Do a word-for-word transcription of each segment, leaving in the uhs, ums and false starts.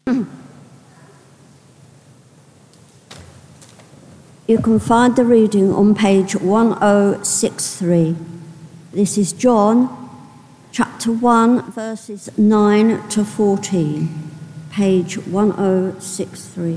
You can find the reading on page one oh six three. This is John chapter one, verses nine to fourteen, page one oh six three.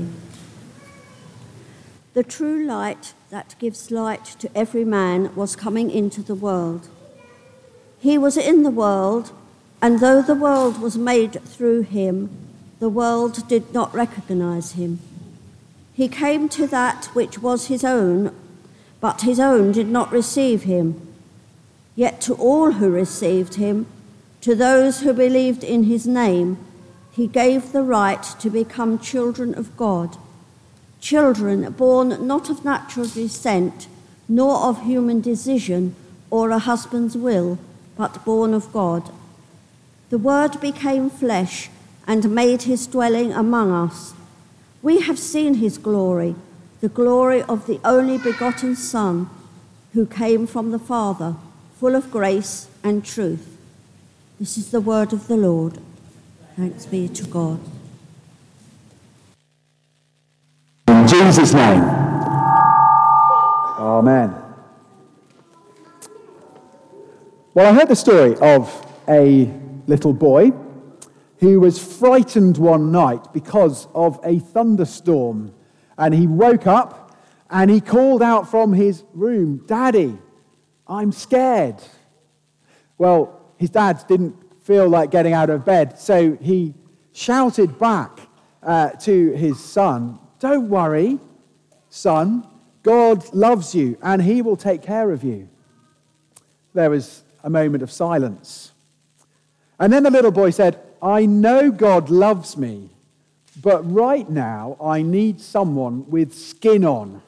The true light that gives light to every man was coming into the world. He was in the world, and though the world was made through him, the world did not recognize him. He came to that which was his own, but his own did not receive him. Yet to all who received him, to those who believed in his name, he gave the right to become children of God, children born not of natural descent, nor of human decision or a husband's will, but born of God. The Word became flesh and made his dwelling among us. We have seen his glory, the glory of the only begotten Son, who came from the Father, full of grace and truth. This is the word of the Lord. Thanks be to God. In Jesus' name. Amen. Well, I heard the story of a little boy who was frightened one night because of a thunderstorm. And he woke up and he called out from his room, "Daddy, I'm scared." Well, his dad didn't feel like getting out of bed, so he shouted back uh, to his son, "Don't worry, son, God loves you and he will take care of you." There was a moment of silence. And then the little boy said, "I know God loves me, but right now I need someone with skin on."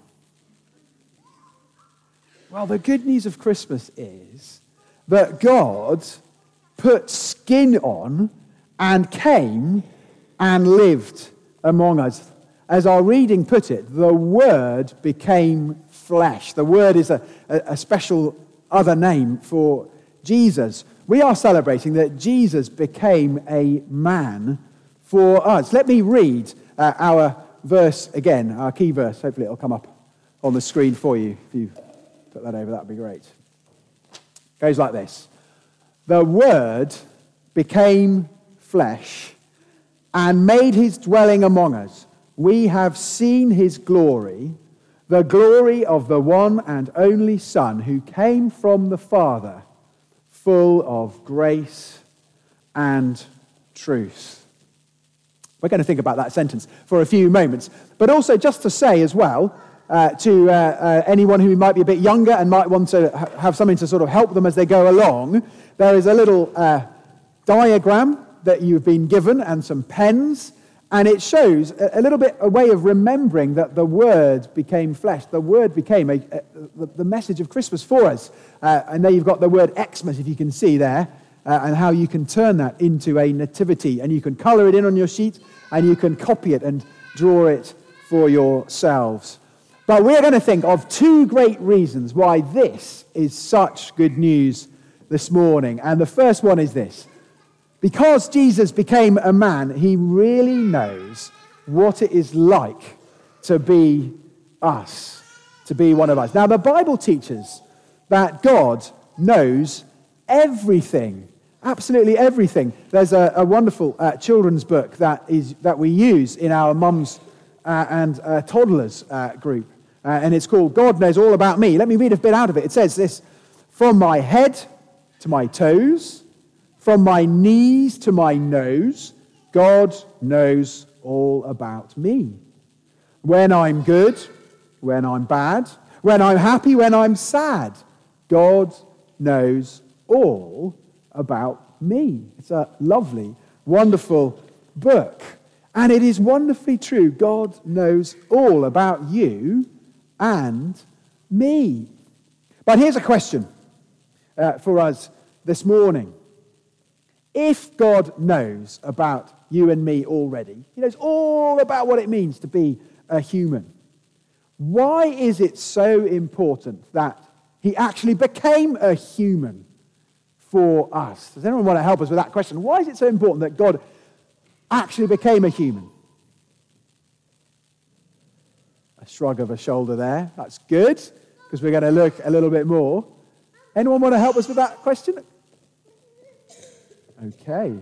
Well, the good news of Christmas is that God put skin on and came and lived among us. As our reading put it, the Word became flesh. The Word is a, a, a special other name for Jesus. We are celebrating that Jesus became a man for us. Let me read uh, our verse again, our key verse. Hopefully it'll come up on the screen for you. If you put that over, that would be great. It goes like this. The Word became flesh and made his dwelling among us. We have seen his glory, the glory of the one and only Son who came from the Father, full of grace and truth. We're going to think about that sentence for a few moments, but also just to say as well uh, to uh, uh, anyone who might be a bit younger and might want to ha- have something to sort of help them as they go along, there is a little uh, diagram that you've been given and some pens, and it shows a, a little bit a way of remembering that the Word became flesh. The Word became a, a, the, the message of Christmas for us. Uh, and there you've got the word Xmas, if you can see there, uh, and how you can turn that into a nativity. And you can colour it in on your sheet, and you can copy it and draw it for yourselves. But we're going to think of two great reasons why this is such good news this morning. And the first one is this. Because Jesus became a man, he really knows what it is like to be us, to be one of us. Now, the Bible teaches that God knows everything, absolutely everything. There's a, a wonderful uh, children's book that is that we use in our mums uh, and uh, toddlers uh, group, uh, and it's called God Knows All About Me. Let me read a bit out of it. It says this: "From my head to my toes, from my knees to my nose, God knows all about me. When I'm good, when I'm bad, when I'm happy, when I'm sad, God knows all about me." It's a lovely, wonderful book. And it is wonderfully true. God knows all about you and me. But here's a question uh, for us this morning. If God knows about you and me already, he knows all about what it means to be a human, why is it so important that he actually became a human for us? Does anyone want to help us with that question? Why is it so important that God actually became a human? A shrug of a shoulder there. That's good, because we're going to look a little bit more. Anyone want to help us with that question? Okay.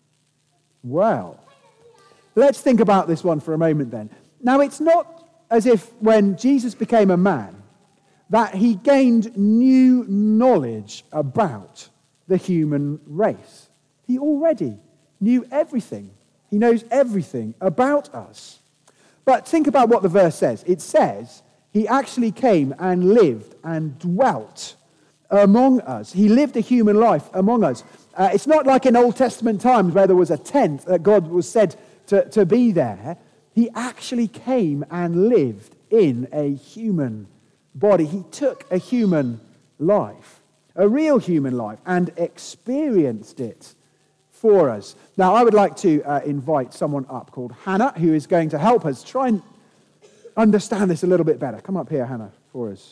Well, let's think about this one for a moment then. Now, it's not as if when Jesus became a man that he gained new knowledge about the human race. He already knew everything. He knows everything about us. But think about what the verse says. It says he actually came and lived and dwelt among us. He lived a human life among us. Uh, it's not like in Old Testament times where there was a tent that God was said to, to be there. He actually came and lived in a human body. He took a human life, a real human life, and experienced it for us. Now, I would like to uh, invite someone up called Hannah, who is going to help us try and understand this a little bit better. Come up here, Hannah, for us.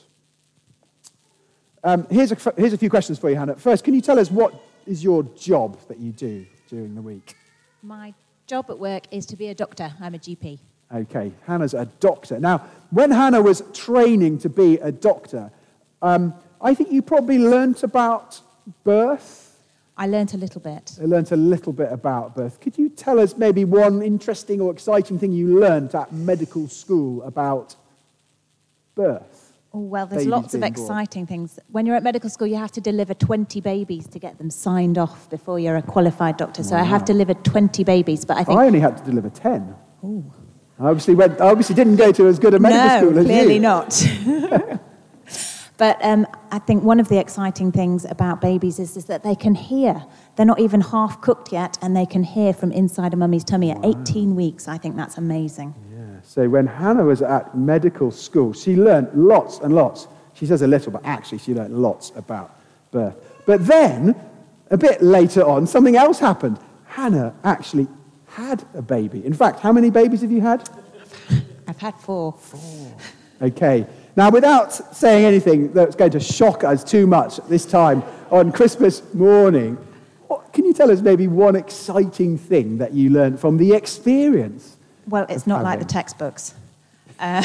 Um, here's, a, here's a few questions for you, Hannah. First, can you tell us what is your job that you do during the week? My job at work is to be a doctor. I'm a G P. Okay, Hannah's a doctor. Now, when Hannah was training to be a doctor, um, I think you probably learnt about birth. I learnt a little bit. I learnt a little bit about birth. Could you tell us maybe one interesting or exciting thing you learnt at medical school about birth? Oh, well, there's Babies lots of being born. exciting things. When you're at medical school, you have to deliver twenty babies to get them signed off before you're a qualified doctor. So Wow. I have delivered twenty babies, but I think... I only had to deliver ten. Ooh. I obviously, went, I obviously didn't go to as good a medical no, school as you. clearly not. But um, I think one of the exciting things about babies is, is that they can hear. They're not even half cooked yet, and they can hear from inside a mummy's tummy at eighteen weeks. I think that's amazing. Yeah. So when Hannah was at medical school, she learned lots and lots. She says a little, but actually she learned lots about birth. But then, a bit later on, something else happened. Hannah actually had a baby. In fact, how many babies have you had? I've had four. Four. Okay. Now, without saying anything that's going to shock us too much this time on Christmas morning, what, can you tell us maybe one exciting thing that you learned from the experience? Well, it's not like the having? textbooks. Uh,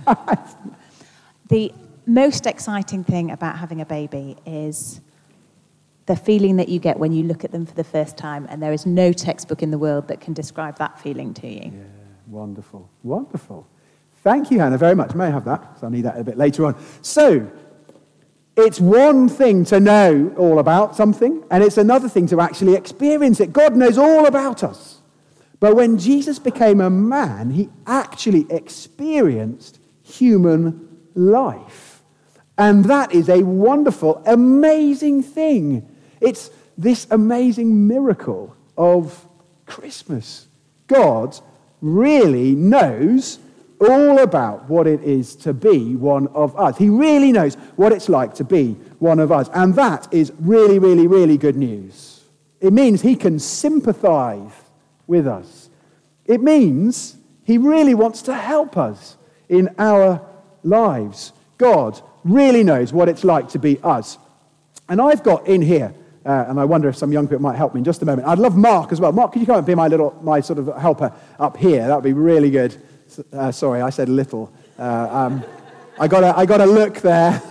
the most exciting thing about having a baby is the feeling that you get when you look at them for the first time, and there is no textbook in the world that can describe that feeling to you. Yeah, wonderful, wonderful. Thank you, Hannah, very much. May I have that? So I'll need that a bit later on. So, it's one thing to know all about something, and it's another thing to actually experience it. God knows all about us. But when Jesus became a man, he actually experienced human life. And that is a wonderful, amazing thing. It's this amazing miracle of Christmas. God really knows all about what it is to be one of us. He really knows what it's like to be one of us. And that is really, really, really good news. It means he can sympathize with us. It means he really wants to help us in our lives. God really knows what it's like to be us. And I've got in here, uh, and I wonder if some young people might help me in just a moment. I'd love Mark as well. Mark, could you come and be my little, my sort of helper up here? That would be really good. Uh, sorry, I said little. Uh, um, I got a, I got a look there.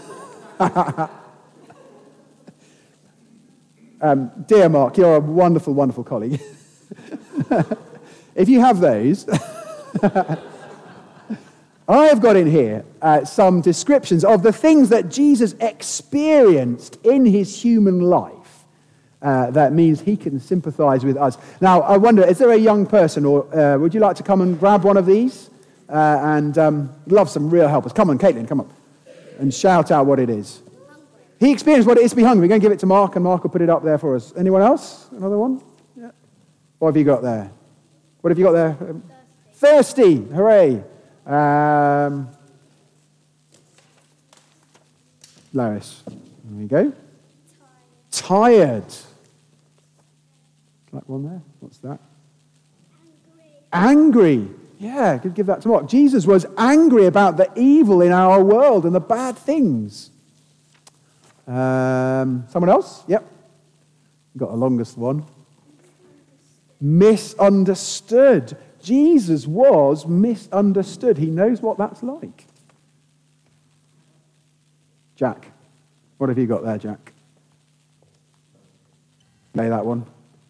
um, dear Mark, you're a wonderful, wonderful colleague. If you have those, I have got in here uh, some descriptions of the things that Jesus experienced in his human life. Uh, that means he can sympathize with us. Now, I wonder, is there a young person, or uh, would you like to come and grab one of these? Uh, and um, love some real helpers. Come on, Caitlin, come on. And shout out what it is. He experienced what it is to be hungry. We're going to give it to Mark, and Mark will put it up there for us. Anyone else? Another one? Yeah. What have you got there? What have you got there? Um, thirsty. Thirsty. Hooray. Um, Lois. There we go. Tired. Tired. Like one there? What's that? Angry. Angry. Yeah, could give that to Mark. Jesus was angry about the evil in our world and the bad things. Um, someone else? Yep. Got the longest one. misunderstood. Jesus was misunderstood. He knows what that's like. Jack, what have you got there, Jack? Play that one.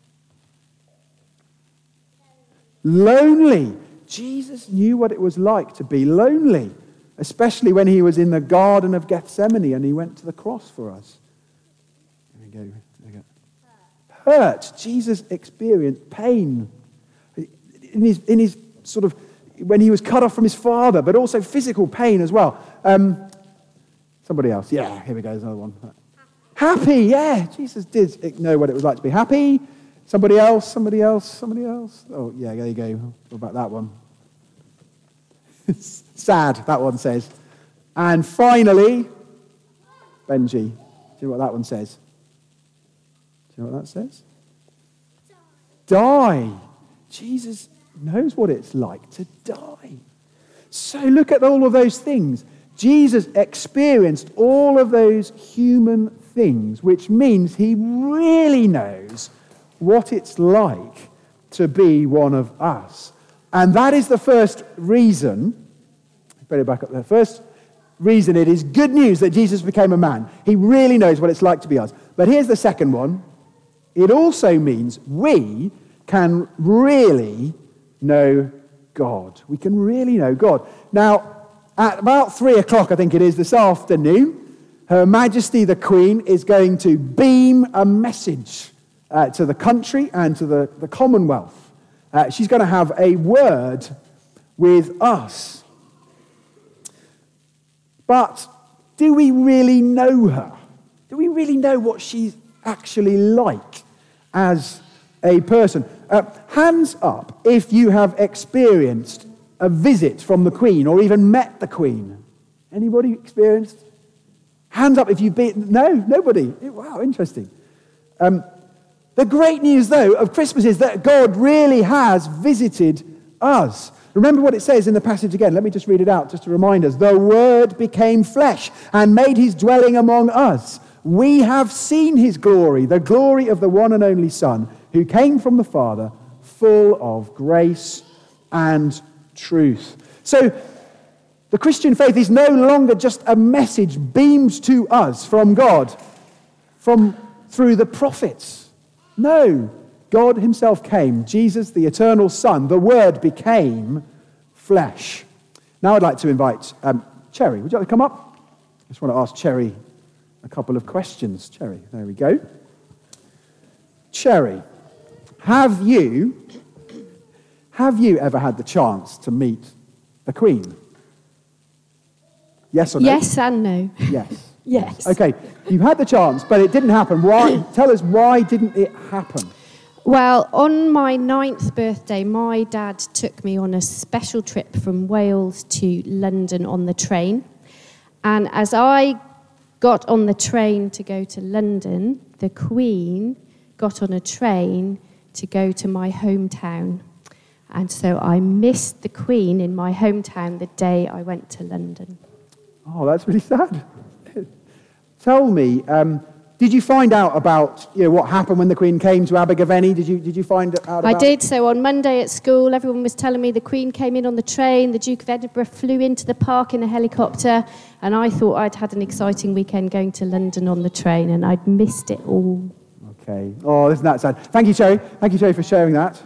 Lonely. Jesus knew what it was like to be lonely, especially when he was in the Garden of Gethsemane and he went to the cross for us. There we go. There we go. Hurt. Jesus experienced pain in his, in his sort of, when he was cut off from his Father, but also physical pain as well. Um, somebody else. Yeah, here we go. There's another one. Happy. Yeah, Jesus did know what it was like to be happy. Somebody else, somebody else, somebody else. Oh, yeah, there you go. What about that one? Sad, that one says. And finally, Benji. Do you know what that one says? Do you know what that says? Die. Die. Jesus knows what it's like to die. So look at all of those things. Jesus experienced all of those human things, which means he really knows what it's like to be one of us. And that is the first reason, better back up there, first reason it is good news that Jesus became a man. He really knows what it's like to be us. But here's the second one. It also means we can really know God. We can really know God. Now, at about three o'clock, I think it is, this afternoon, Her Majesty the Queen is going to beam a message uh, to the country and to the, the Commonwealth. Uh, she's going to have a word with us. But do we really know her? Do we really know what she's actually like as a person? Uh, hands up if you have experienced a visit from the Queen or even met the Queen. Anybody experienced? Hands up if you've been... No, nobody. Wow, interesting. Um, the great news, though, of Christmas is that God really has visited us. Remember what it says in the passage again. Let me just read it out just to remind us. The Word became flesh and made his dwelling among us. We have seen his glory, the glory of the one and only Son, who came from the Father, full of grace and truth. So, the Christian faith is no longer just a message beamed to us from God, from through the prophets. No, God himself came. Jesus, the eternal Son, the Word became flesh. Now I'd like to invite um, Cherry. Would you like to come up? I just want to ask Cherry a couple of questions. Cherry, there we go. Cherry, have you, have you ever had the chance to meet the Queen? Yes or no? Yes and no. Yes. Yes. Okay, you've had the chance, but it didn't happen. Why? Tell us, why didn't it happen? Well, on my ninth birthday, my dad took me on a special trip from Wales to London on the train. And as I got on the train to go to London, the Queen got on a train to go to my hometown. And so I missed the Queen in my hometown the day I went to London. Oh, that's really sad. Tell me, um, did you find out about you know, what happened when the Queen came to Abergavenny? Did you did you find out about I did. So on Monday at school, everyone was telling me the Queen came in on the train, the Duke of Edinburgh flew into the park in a helicopter, and I thought I'd had an exciting weekend going to London on the train, and I'd missed it all. Okay. Oh, isn't that sad? Thank you, Cherry. Thank you, Cherry, for sharing that.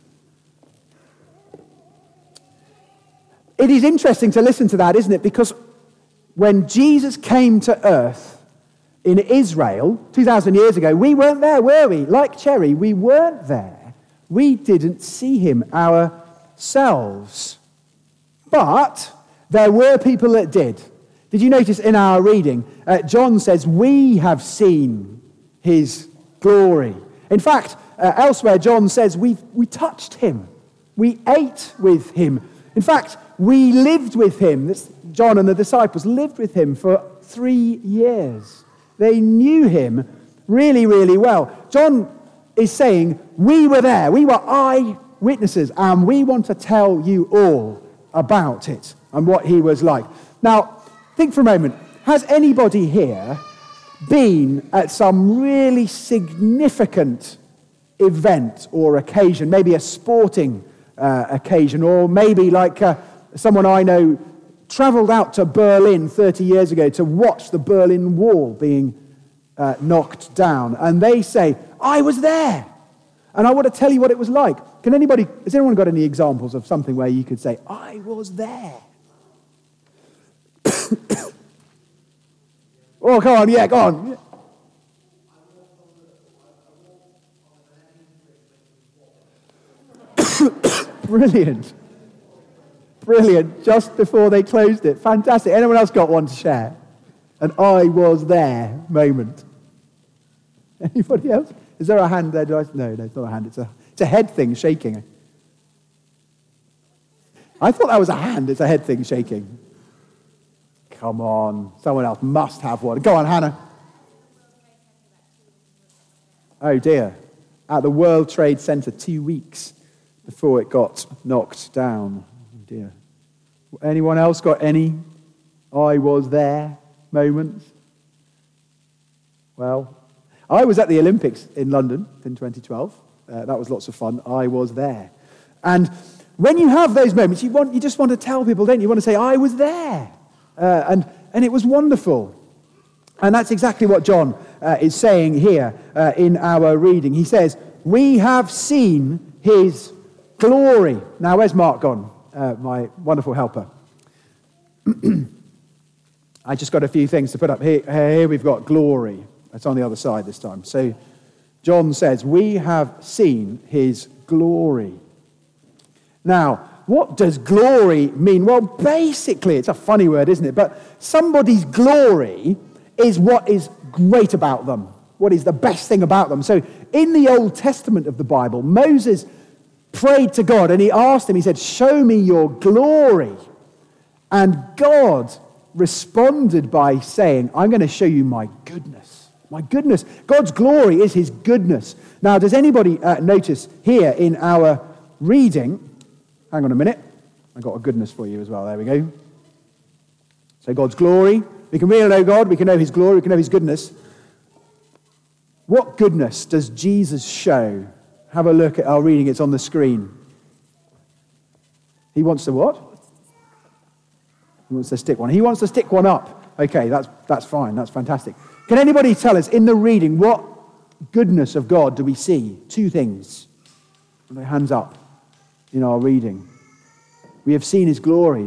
It is interesting to listen to that, isn't it? Because when Jesus came to earth in Israel two thousand years ago, we weren't there, were we? Like Cherry, we weren't there. We didn't see him ourselves. But there were people that did. Did you notice in our reading, uh, John says, we have seen his glory. In fact, uh, elsewhere, John says, we we touched him. We ate with him. In fact, we lived with him. This, John and the disciples lived with him for three years. They knew him really, really well. John is saying, we were there. We were eyewitnesses, and we want to tell you all about it and what he was like. Now, think for a moment. Has anybody here been at some really significant event or occasion, maybe a sporting uh, occasion, or maybe like uh, someone I know travelled out to Berlin thirty years ago to watch the Berlin Wall being uh, knocked down. And they say, I was there. And I want to tell you what it was like. Can anybody, has anyone got any examples of something where you could say, I was there? Oh, come on, yeah, go on. Brilliant. Brilliant. Just before they closed it. Fantastic. Anyone else got one to share? An I was there moment. Anybody else? Is there a hand there? Do I, no, no, it's not a hand. It's a, it's a head thing shaking. I thought that was a hand. It's a head thing shaking. Come on. Someone else must have one. Go on, Hannah. Oh, dear. At the World Trade Center two weeks before it got knocked down. Oh, dear. Anyone else got any I was there moments? Well, I was at the Olympics in London in twenty twelve. Uh, that was lots of fun. I was there. And when you have those moments, you want you just want to tell people, don't you? You want to say, I was there. Uh, and, and it was wonderful. And that's exactly what John uh, is saying here uh, in our reading. He says, we have seen his glory. Now, where's Mark gone? Uh, my wonderful helper. I just got a few things to put up. Here, here we've got glory. It's on the other side this time. So John says, we have seen his glory. Now, what does glory mean? Well, basically, it's a funny word, isn't it? But somebody's glory is what is great about them, what is the best thing about them. So in the Old Testament of the Bible, Moses prayed to God and he asked him, he said, show me your glory. And God responded by saying, I'm going to show you my goodness. My goodness. God's glory is his goodness. Now, does anybody uh, notice here in our reading, hang on a minute, I got a goodness for you as well, there we go. So God's glory, we can really know God, we can know his glory, we can know his goodness. What goodness does Jesus show? Have a look at our reading, it's on the screen. He wants to what? He wants to stick one. He wants to stick one up. Okay, that's that's fine, that's fantastic. Can anybody tell us in the reading what goodness of God do we see? Two things. Hands up in our reading. We have seen his glory.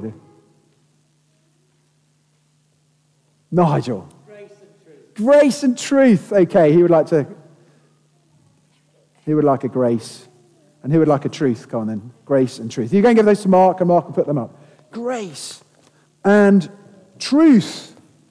Nigel. Grace and truth. Grace and truth. Okay, he would like to. He would like a grace. And who would like a truth? Come on then. Grace and truth. You go and give those to Mark, and Mark will put them up. Grace and truth.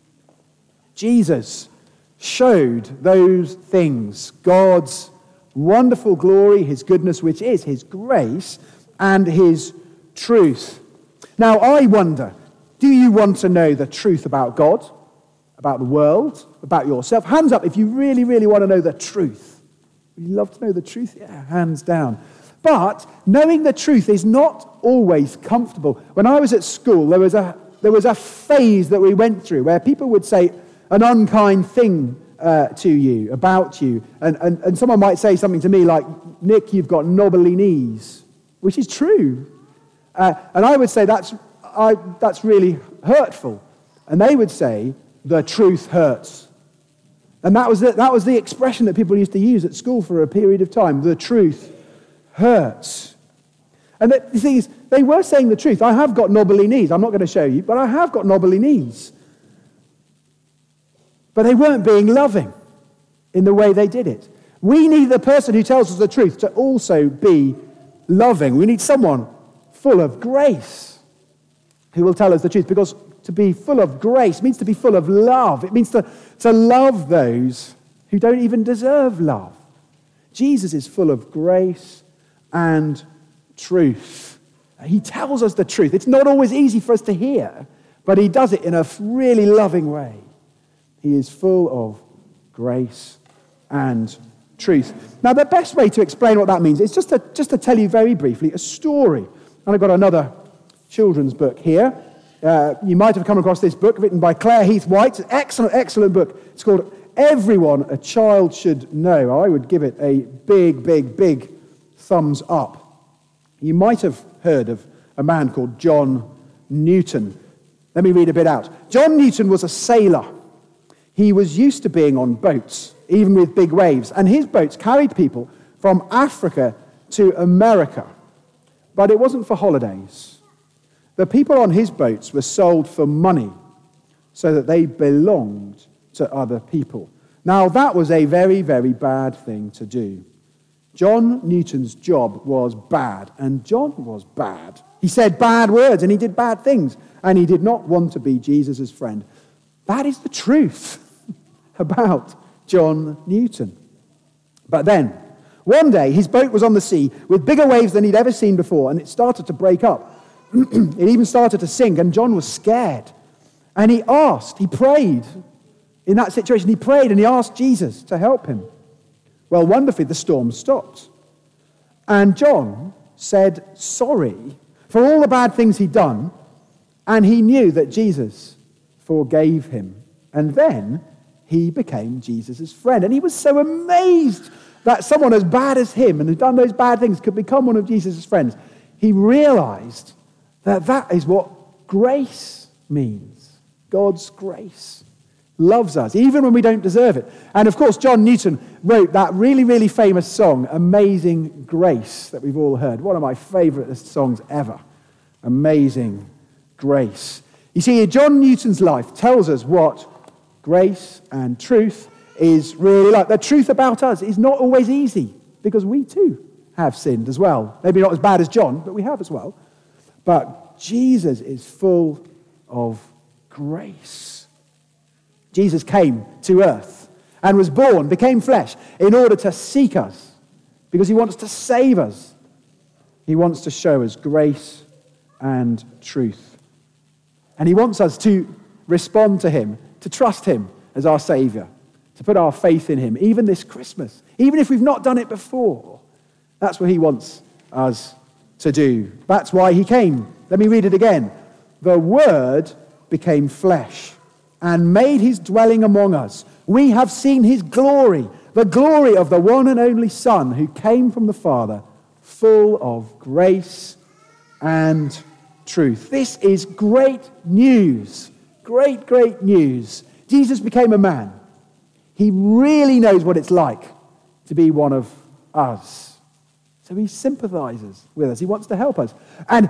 Jesus showed those things. God's wonderful glory, his goodness, which is his grace, and his truth. Now, I wonder, do you want to know the truth about God, about the world, about yourself? Hands up if you really, really want to know the truth. Would you love to know the truth? Yeah, hands down. But knowing the truth is not always comfortable. When I was at school, there was a there was a phase that we went through where people would say an unkind thing uh, to you, about you, and, and, and someone might say something to me like, Nick, you've got knobbly knees, which is true. Uh, and I would say, that's I, that's really hurtful. And they would say, the truth hurts. And that was, the, that was the expression that people used to use at school for a period of time. The truth hurts. And the thing is, they were saying the truth. I have got knobbly knees. I'm not going to show you, but I have got knobbly knees. But they weren't being loving in the way they did it. We need the person who tells us the truth to also be loving. We need someone full of grace who will tell us the truth, because to be full of grace means to be full of love. It means to, to love those who don't even deserve love. Jesus is full of grace and truth. He tells us the truth. It's not always easy for us to hear, but he does it in a really loving way. He is full of grace and truth. Now, the best way to explain what that means is just to, just to tell you very briefly a story. And I've got another children's book here. Uh, you might have come across this book written by Claire Heath White. It's an excellent, excellent book. It's called everyone a child should know, I would give it a big, big, big thumbs up. You might have heard of a man called John Newton. Let me read a bit out. John Newton was a sailor. He was used to being on boats, even with big waves, and his boats carried people from Africa to America. But it wasn't for holidays. The people on his boats were sold for money so that they belonged to other people. Now, that was a very, very bad thing to do. John Newton's job was bad, and John was bad. He said bad words, and he did bad things, and he did not want to be Jesus' friend. That is the truth about John Newton. But then, one day, his boat was on the sea with bigger waves than he'd ever seen before, and it started to break up. It even started to sink, and John was scared. And he asked, he prayed. In that situation, he prayed and he asked Jesus to help him. Well, wonderfully, the storm stopped. And John said sorry for all the bad things he'd done, and he knew that Jesus forgave him. And then he became Jesus' friend. And he was so amazed that someone as bad as him and who'd done those bad things could become one of Jesus' friends. He realized that that is what grace means. God's grace loves us, even when we don't deserve it. And of course, John Newton wrote that really, really famous song, Amazing Grace, that we've all heard. One of my favorite songs ever. Amazing Grace. You see, John Newton's life tells us what grace and truth is really like. The truth about us is not always easy, because we too have sinned as well. Maybe not as bad as John, but we have as well. But Jesus is full of grace. Jesus came to earth and was born, became flesh, in order to seek us, because he wants to save us. He wants to show us grace and truth. And he wants us to respond to him, to trust him as our Savior, to put our faith in him, even this Christmas, even if we've not done it before. That's what he wants us to do. That's why he came. Let me read it again. The Word became flesh and made his dwelling among us. We have seen his glory, the glory of the one and only Son who came from the Father, full of grace and truth. This is great news. Great, great news. Jesus became a man. He really knows what it's like to be one of us. So he sympathizes with us. He wants to help us. And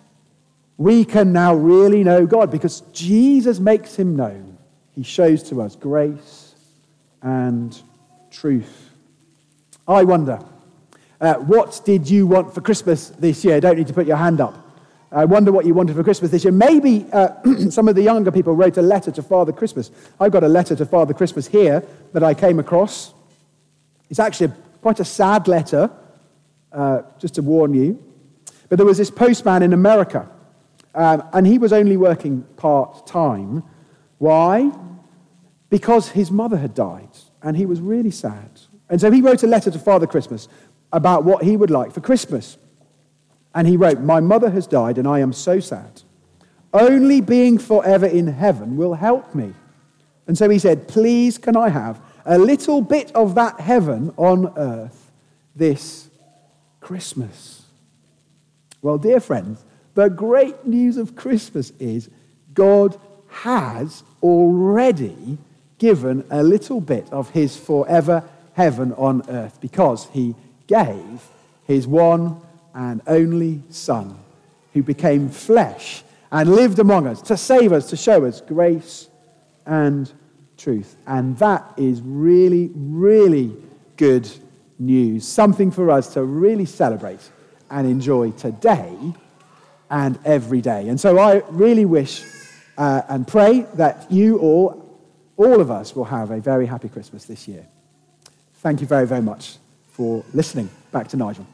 we can now really know God because Jesus makes him known. He shows to us grace and truth. I wonder, uh, what did you want for Christmas this year? Don't need to put your hand up. I wonder what you wanted for Christmas this year. Maybe uh, some of the younger people wrote a letter to Father Christmas. I've got a letter to Father Christmas here that I came across. It's actually quite a sad letter, uh, just to warn you. But there was this postman in America, um, and he was only working part-time. Why? Because his mother had died, and he was really sad. And so he wrote a letter to Father Christmas about what he would like for Christmas. And he wrote, "My mother has died and I am so sad. Only being forever in heaven will help me." And so he said, "Please can I have a little bit of that heaven on earth this Christmas?" Well, dear friends, the great news of Christmas is God has already given a little bit of his forever heaven on earth because he gave his one and only Son, who became flesh and lived among us to save us, to show us grace and truth. And that is really, really good news. Something for us to really celebrate and enjoy today and every day. And so I really wish uh, and pray that you all, all of us, will have a very happy Christmas this year. Thank you very, very much for listening. Back to Nigel.